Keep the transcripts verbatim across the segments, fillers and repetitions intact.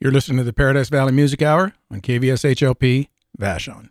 You're listening to the Paradise Valley Music Hour on K V S H L P Vashon.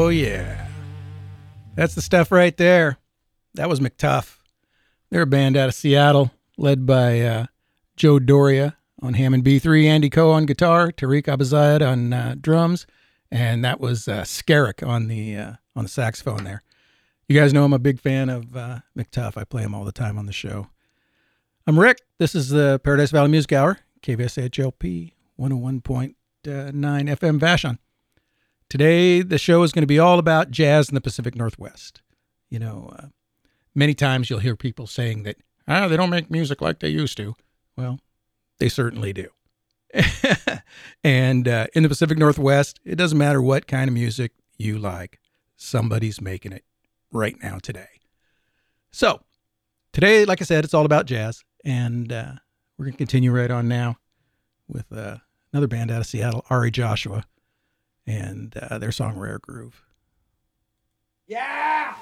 Oh, yeah. That's the stuff right there. That was McTuff. They're a band out of Seattle, led by uh, Joe Doria on Hammond B three, Andy Coe on guitar, Tariq Abazayed on uh, drums, and that was uh, Skerrick on the uh, on the saxophone there. You guys know I'm a big fan of uh, McTuff. I play him all the time on the show. I'm Rick. This is the Paradise Valley Music Hour, K V S H L P one oh one point nine F M Vashon. Today, the show is going to be all about jazz in the Pacific Northwest. You know, uh, many times you'll hear people saying that, ah, they don't make music like they used to. Well, they certainly do. And uh, in the Pacific Northwest, it doesn't matter what kind of music you like. Somebody's making it right now today. So, today, like I said, it's all about jazz. And uh, we're going to continue right on now with uh, another band out of Seattle, Ari Joshua, and uh, their song Rare Groove. Yeah!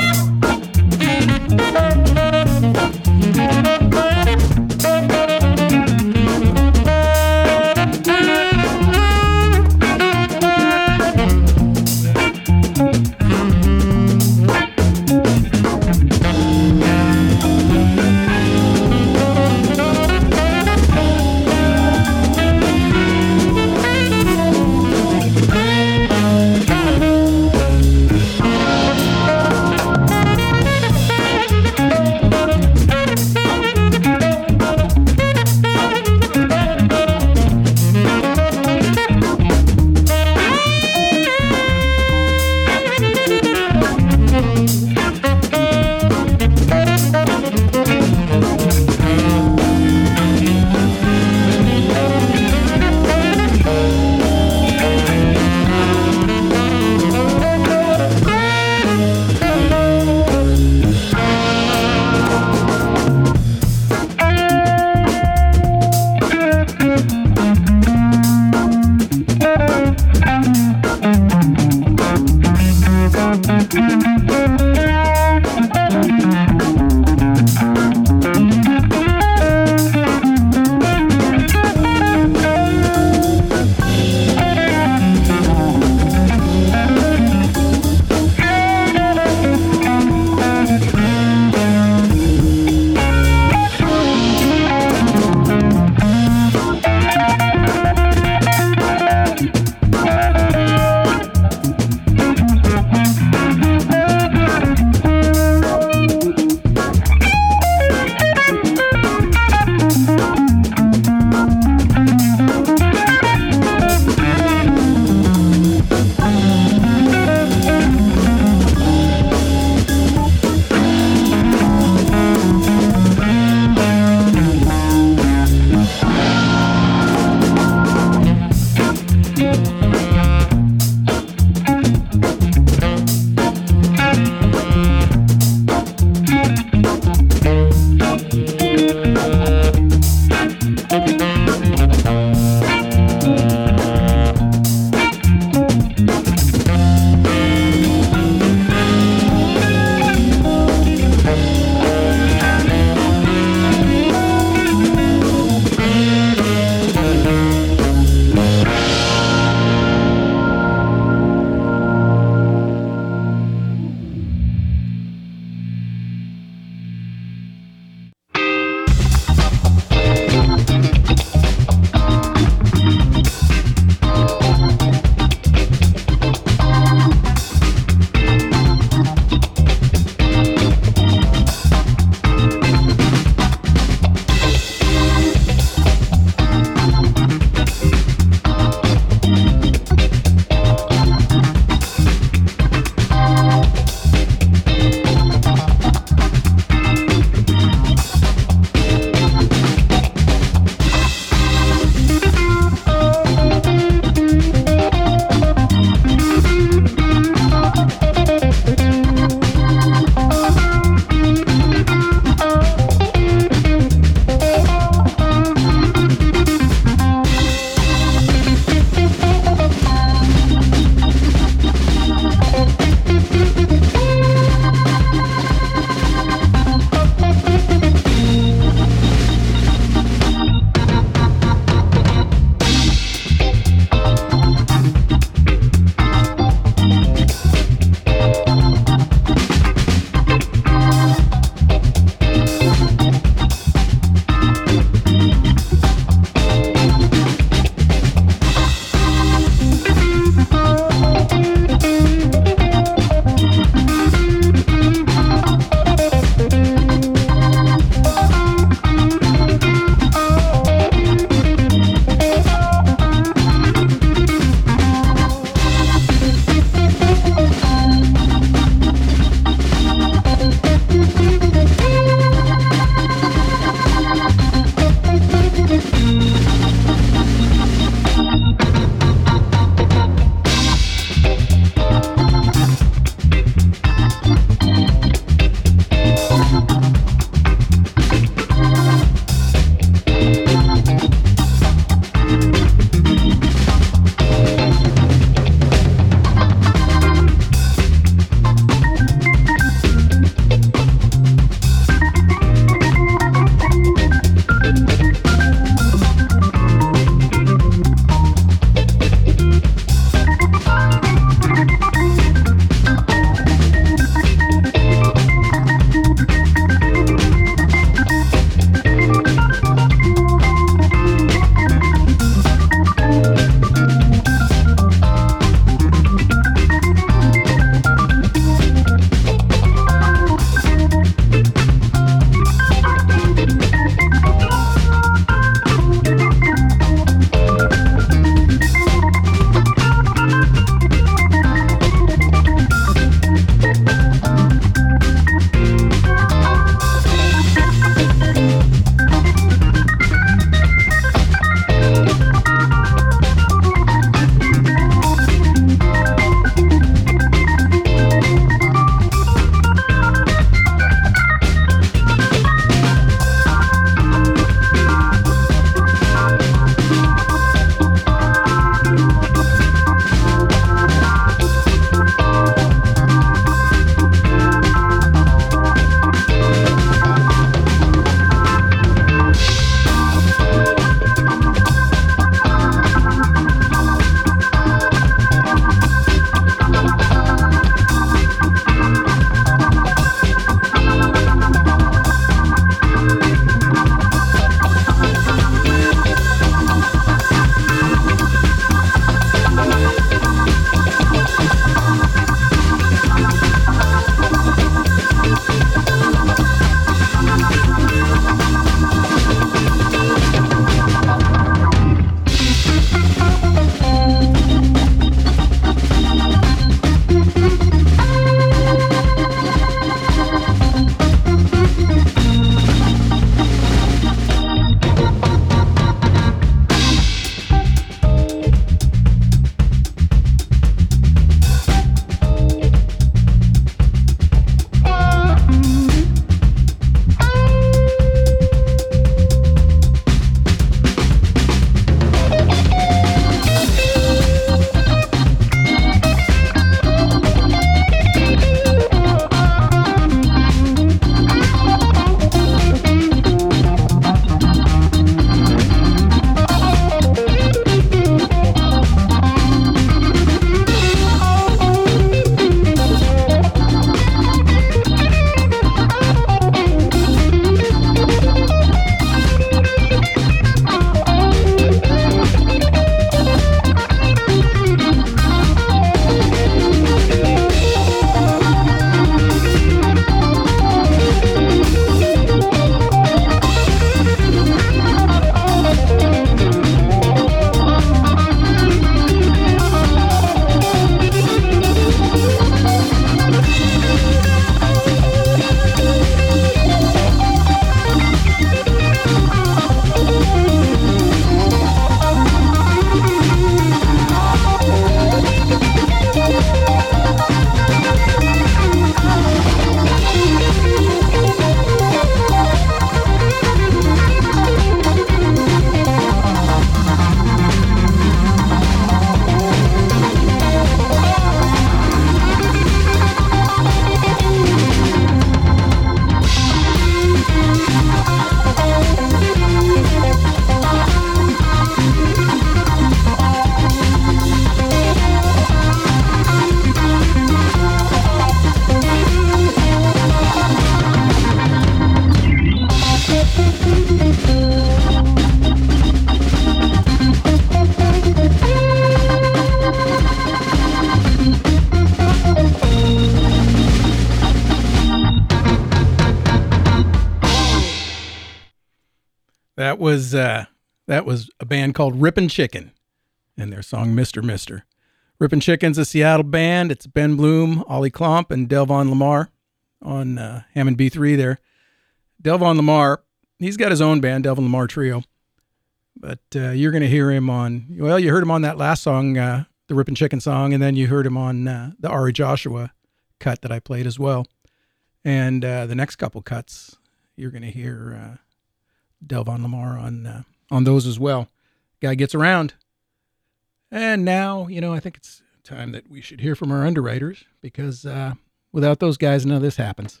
That was uh, that was a band called Rippin' Chicken and their song Mister Mister Rippin' Chicken's a Seattle band. It's Ben Bloom, Ollie Klomp, and Delvon Lamar on uh, Hammond B three there. Delvon Lamar, he's got his own band, Delvon Lamar Trio. But uh, you're going to hear him on, well, you heard him on that last song, uh, the Rippin' Chicken song, and then you heard him on uh, the Ari Joshua cut that I played as well. And uh, the next couple cuts, you're going to hear uh, Delvon Lamar on uh, on those as well. Guy gets around. And now, you know, I think it's time that we should hear from our underwriters, because uh, without those guys, none of this happens.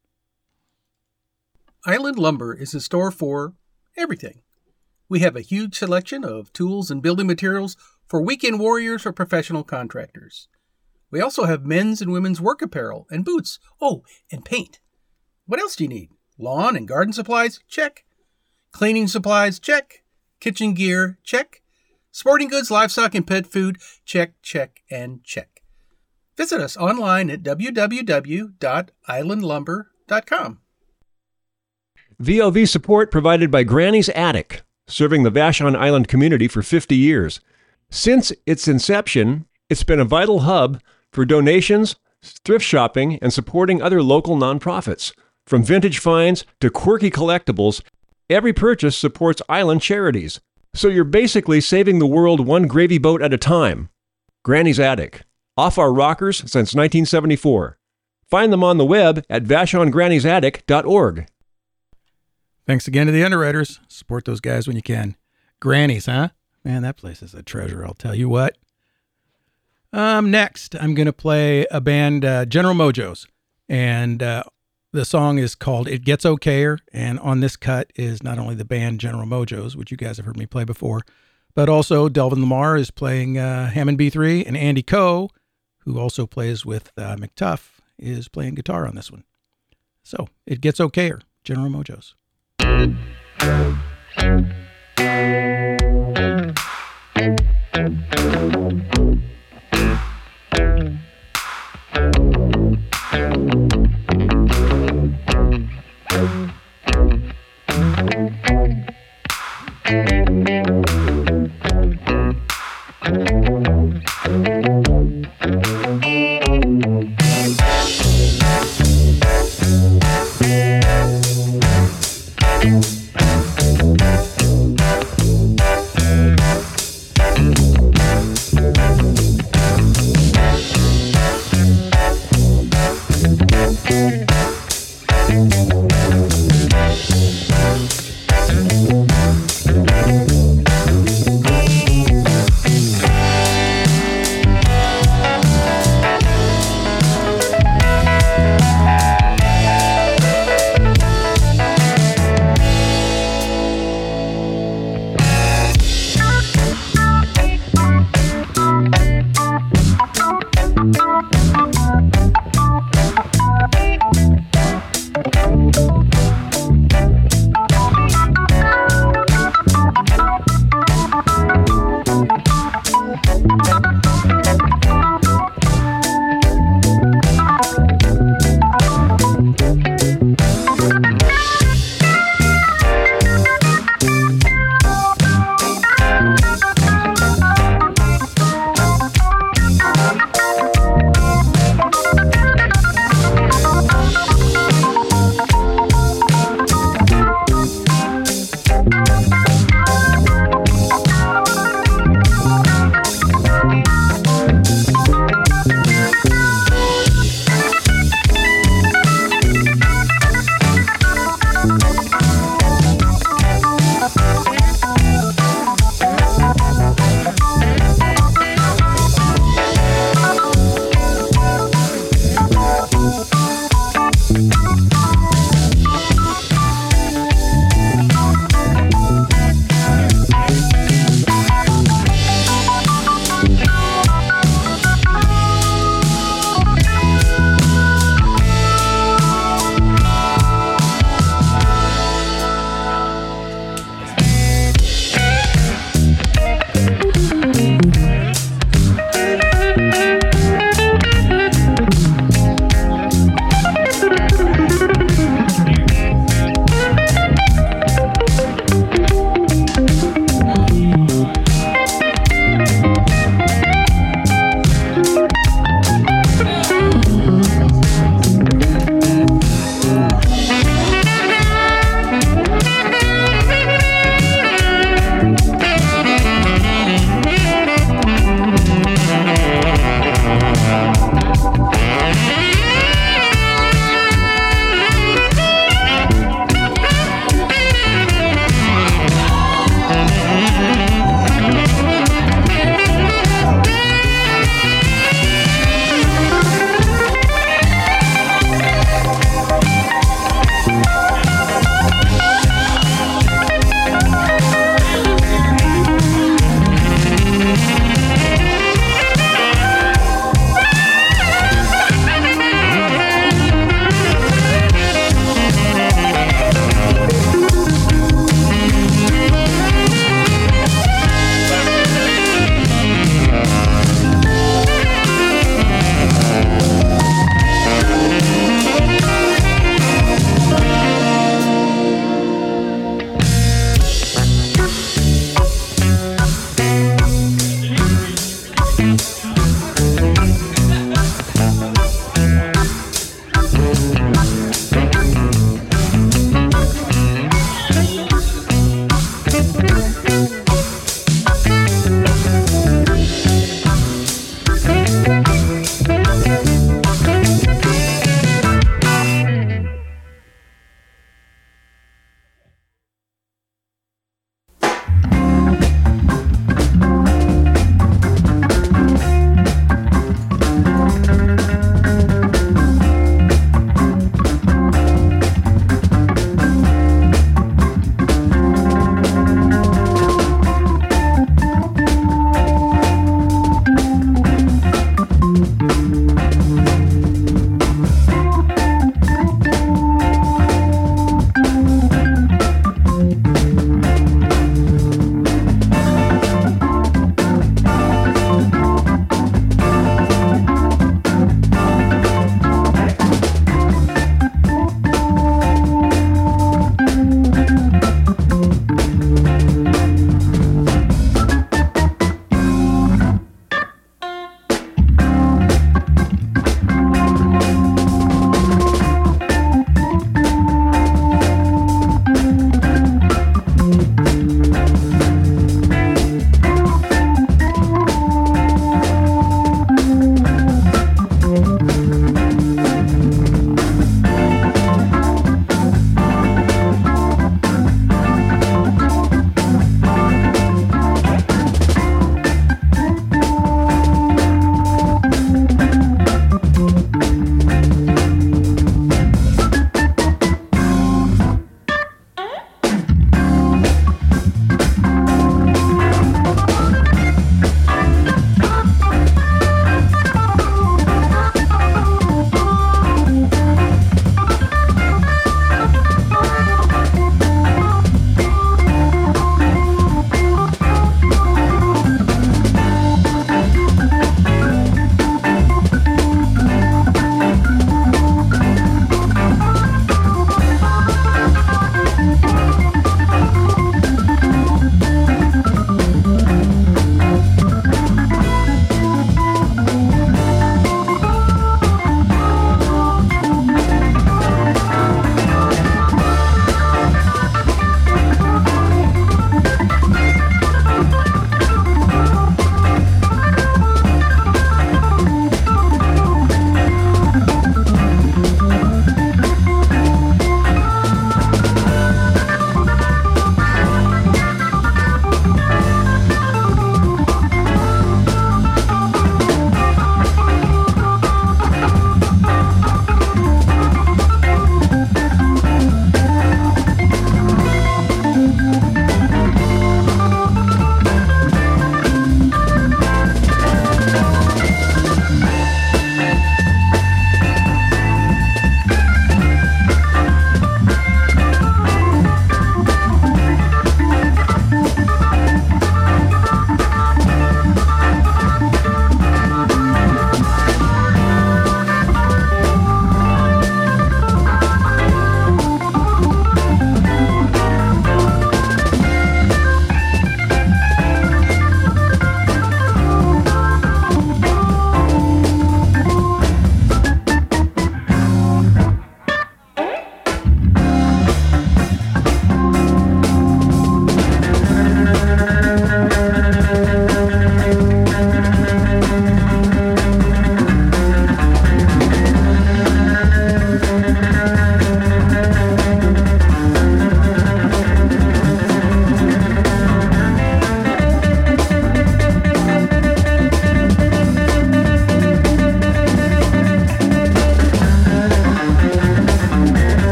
Island Lumber is a store for everything. We have a huge selection of tools and building materials for weekend warriors or professional contractors. We also have men's and women's work apparel and boots. Oh, and paint. What else do you need? Lawn and garden supplies? Check. Cleaning supplies? Check. Kitchen gear? Check. Sporting goods, livestock, and pet food? Check, check, and check. Visit us online at w w w dot island lumber dot com. V O V support provided by Granny's Attic, serving the Vashon Island community for fifty years. Since its inception, it's been a vital hub for donations, thrift shopping, and supporting other local nonprofits. From vintage finds to quirky collectibles, every purchase supports island charities. So you're basically saving the world one gravy boat at a time. Granny's Attic, off our rockers since nineteen seventy-four. Find them on the web at vashon grannies attic dot org. Thanks again to the underwriters. Support those guys when you can. Granny's, huh? Man, that place is a treasure, I'll tell you what. Um, next, I'm going to play a band, uh, General Mojos. And uh, the song is called It Gets Okayer. And on this cut is not only the band General Mojos, which you guys have heard me play before, but also Delvon Lamar is playing uh, Hammond B three, and Andy Coe, who also plays with uh, McTuff, is playing guitar on this one. So, It Gets Okayer, General Mojos.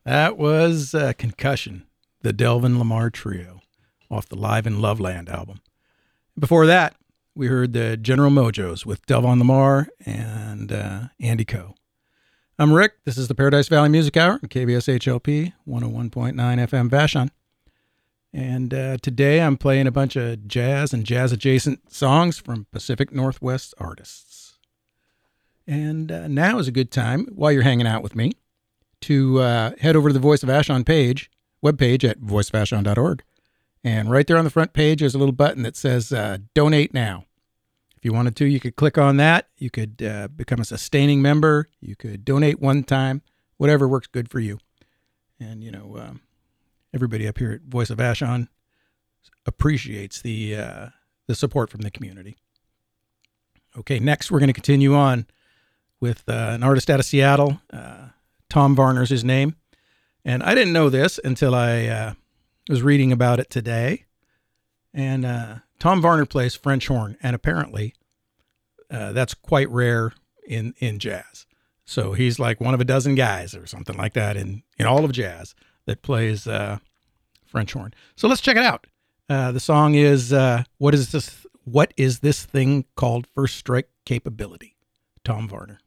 That was uh, Concussion, the Delvin Lamar Trio, off the Live in Loveland album. Before that, we heard the General Mojos with Delvin Lamar and uh, Andy Coe. I'm Rick. This is the Paradise Valley Music Hour on K B S H L P one oh one point nine F M Vashon. And uh, today I'm playing a bunch of jazz and jazz-adjacent songs from Pacific Northwest artists. And uh, now is a good time, while you're hanging out with me, to uh, head over to the Voice of Vashon page, webpage at voice of vashon dot org. And right there on the front page, there's a little button that says uh, Donate Now. If you wanted to, you could click on that. You could uh, become a sustaining member. You could donate one time, whatever works good for you. And, you know, um, everybody up here at Voice of Vashon appreciates the, uh, the support from the community. Okay, next we're going to continue on with uh, an artist out of Seattle. Uh, Tom Varner's his name. And I didn't know this until I uh, was reading about it today. And uh, Tom Varner plays French horn. And apparently uh, that's quite rare in, in jazz. So he's like one of a dozen guys or something like that in, in all of jazz that plays uh, French horn. So let's check it out. Uh, the song is, uh, what is this? What is this thing called First Strike Capability? Tom Varner.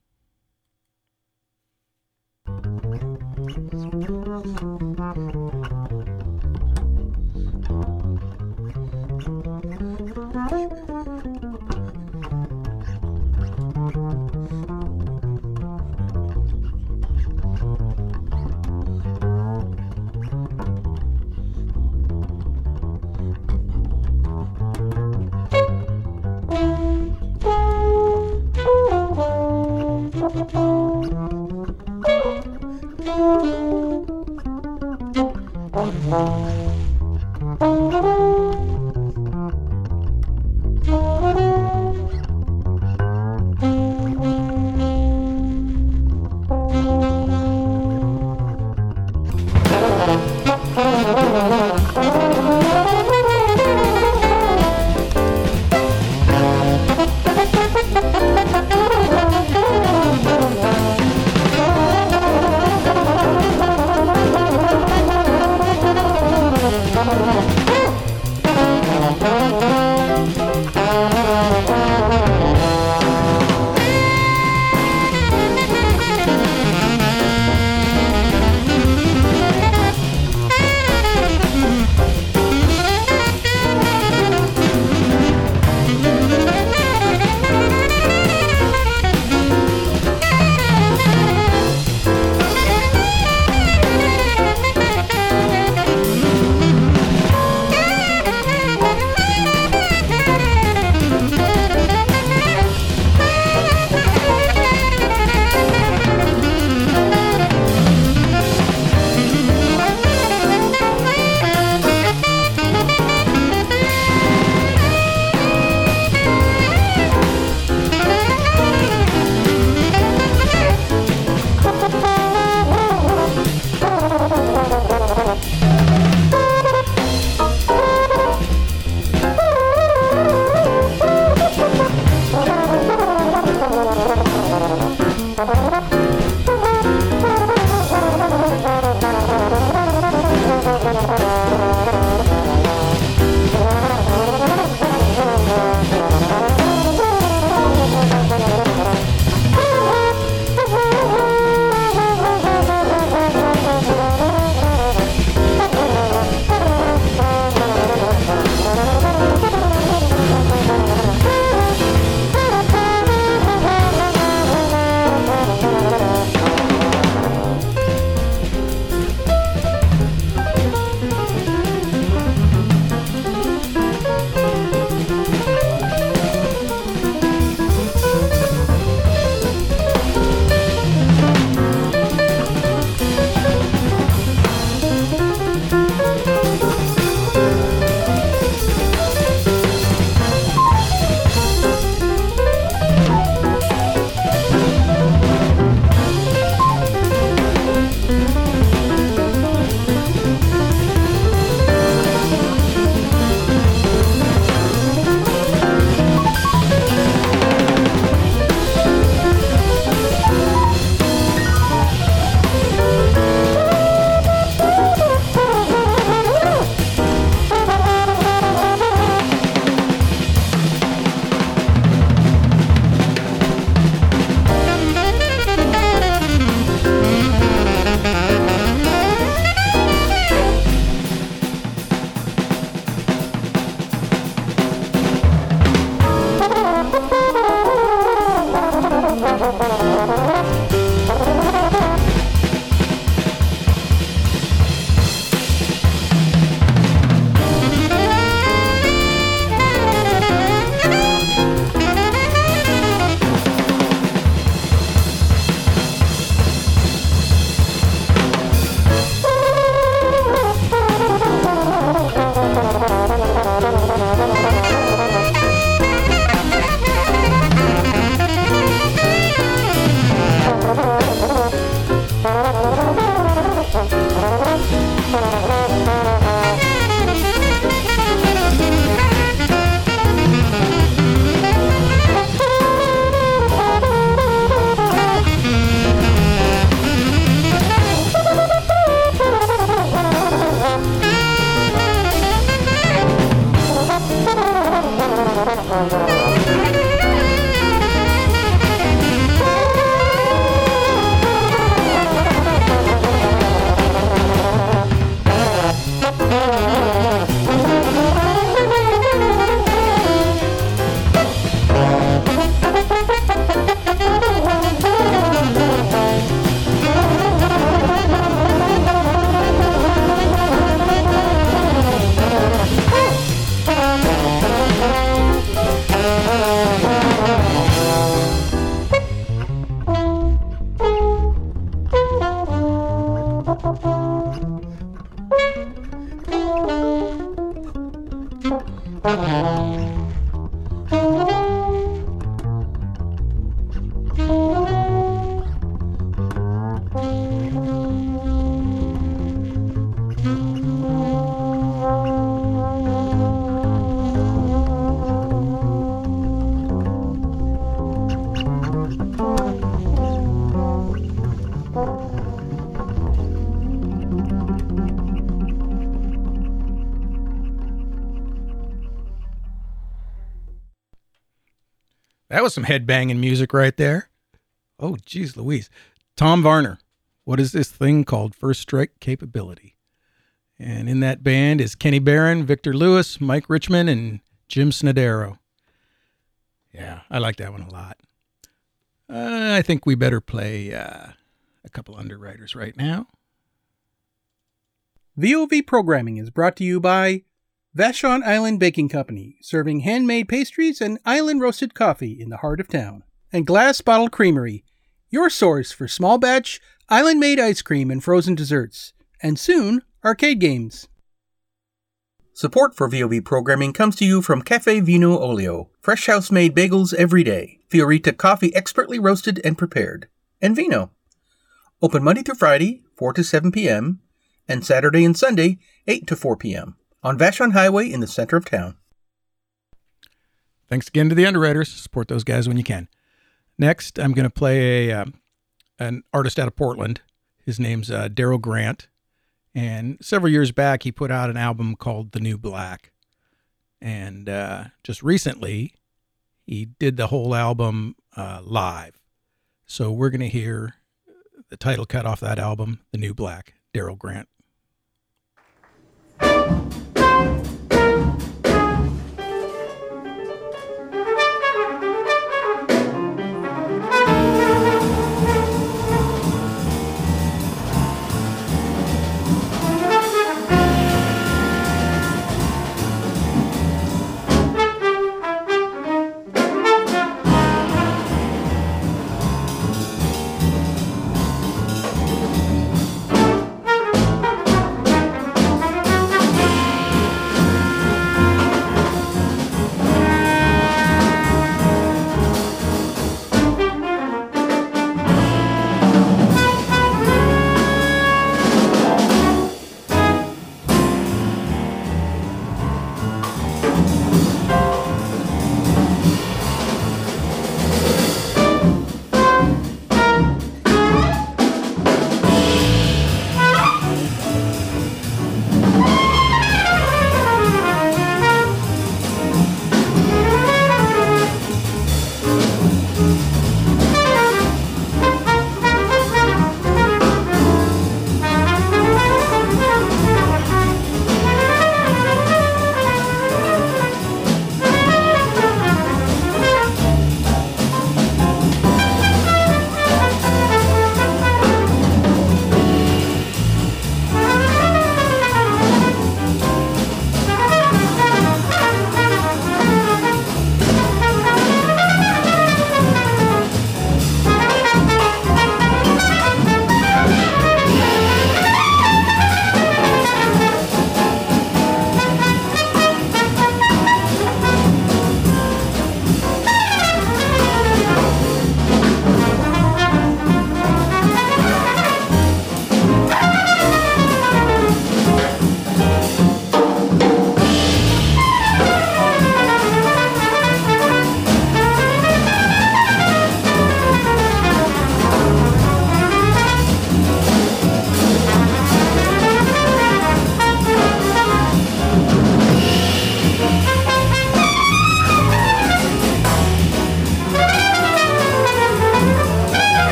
That was some headbanging music right there. Oh, geez, Louise. Tom Varner. What is this thing called First Strike Capability? And in that band is Kenny Barron, Victor Lewis, Mike Richmond, and Jim Snodero. Yeah, I like that one a lot. Uh, I think we better play uh, a couple underwriters right now. V O V programming is brought to you by Vashon Island Baking Company, serving handmade pastries and island roasted coffee in the heart of town. And Glass Bottle Creamery, your source for small batch, island-made ice cream and frozen desserts. And soon, arcade games. Support for V O V programming comes to you from Cafe Vino Olio, fresh house-made bagels every day. Fiorita coffee expertly roasted and prepared. And Vino. Open Monday through Friday, four to seven p.m., and Saturday and Sunday, eight to four p.m., on Vashon Highway in the center of town. Thanks again to the underwriters. Support those guys when you can. Next, I'm going to play a um, an artist out of Portland. His name's uh, Daryl Grant. And several years back, he put out an album called The New Black. And uh, just recently, he did the whole album uh, live. So we're going to hear the title cut off that album, The New Black, Daryl Grant.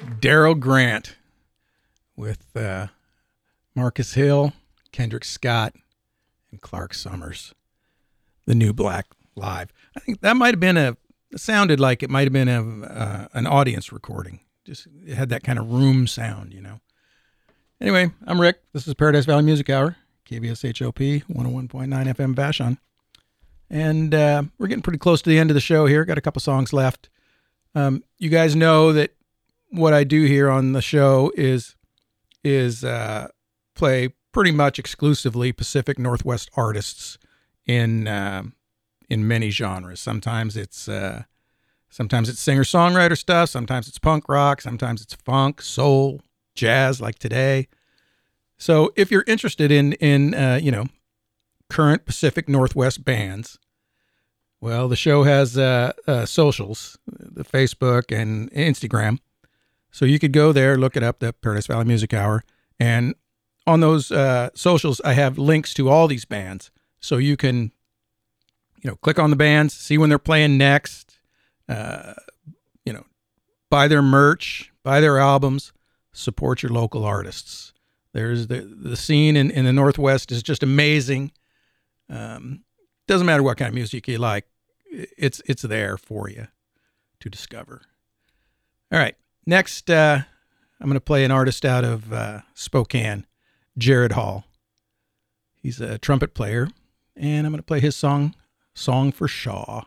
Daryl Grant with uh, Marcus Hill, Kendrick Scott, and Clark Summers. The New Black Live. I think that might have been a, it sounded like it might have been a, uh, an audience recording. Just, it had that kind of room sound, you know. Anyway, I'm Rick. This is Paradise Valley Music Hour, K V S H O P, one oh one point nine F M Vashon. And uh, we're getting pretty close to the end of the show here. Got a couple songs left. Um, you guys know that what I do here on the show is is uh, play pretty much exclusively Pacific Northwest artists in uh, in many genres. Sometimes it's uh, sometimes it's singer-songwriter stuff. Sometimes it's punk rock. Sometimes it's funk, soul, jazz, like today. So if you're interested in in uh, you know current Pacific Northwest bands, well, the show has uh, uh, socials, the Facebook and Instagram. So you could go there, look it up, the Paradise Valley Music Hour, and on those uh, socials, I have links to all these bands. So you can, you know, click on the bands, see when they're playing next, uh, you know, buy their merch, buy their albums, support your local artists. There's the the scene in, in the Northwest is just amazing. Um, doesn't matter what kind of music you like, it's it's there for you to discover. All right, next uh, I'm going to play an artist out of uh, Spokane, Jared Hall. He's a trumpet player. And I'm going to play his song, Song for Shaw.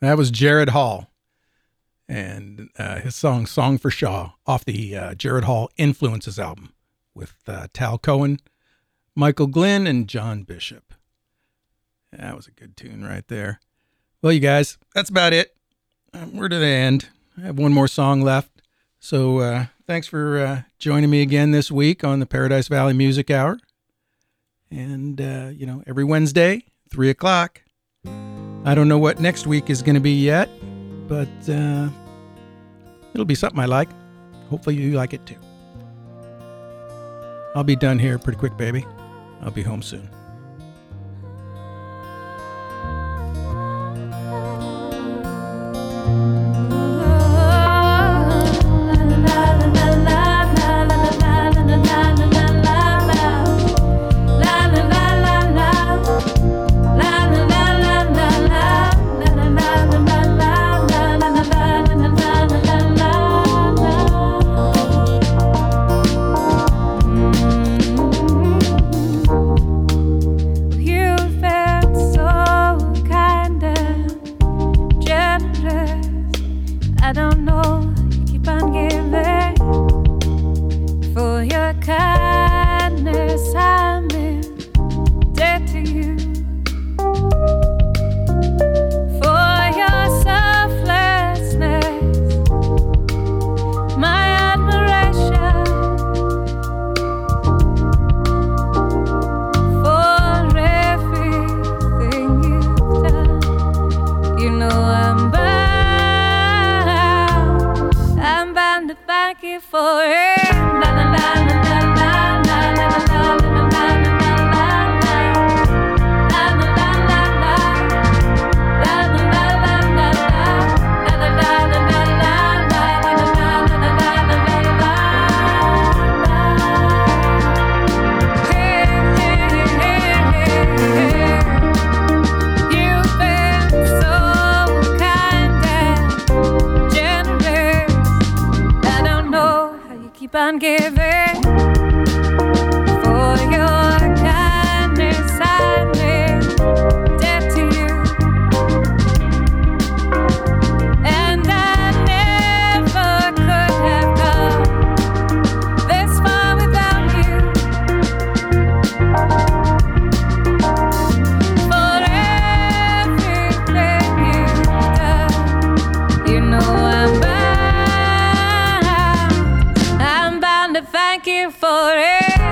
That was Jared Hall and uh, his song Song for Shaw off the uh, Jared Hall Influences album with uh, Tal Cohen, Michael Glenn, and John Bishop. That was a good tune right there. Well, you guys, that's about it. Um, we're to the end. I have one more song left. So uh, thanks for uh, joining me again this week on the Paradise Valley Music Hour. And, uh, you know, every Wednesday, three o'clock. I don't know what next week is going to be yet, but uh, it'll be something I like. Hopefully you like it too. I'll be done here pretty quick, baby. I'll be home soon. On giving for your kindness, I made debt to you, and I never could have come this far without you. For everything you've done, you know I'm bound. Thank you for it.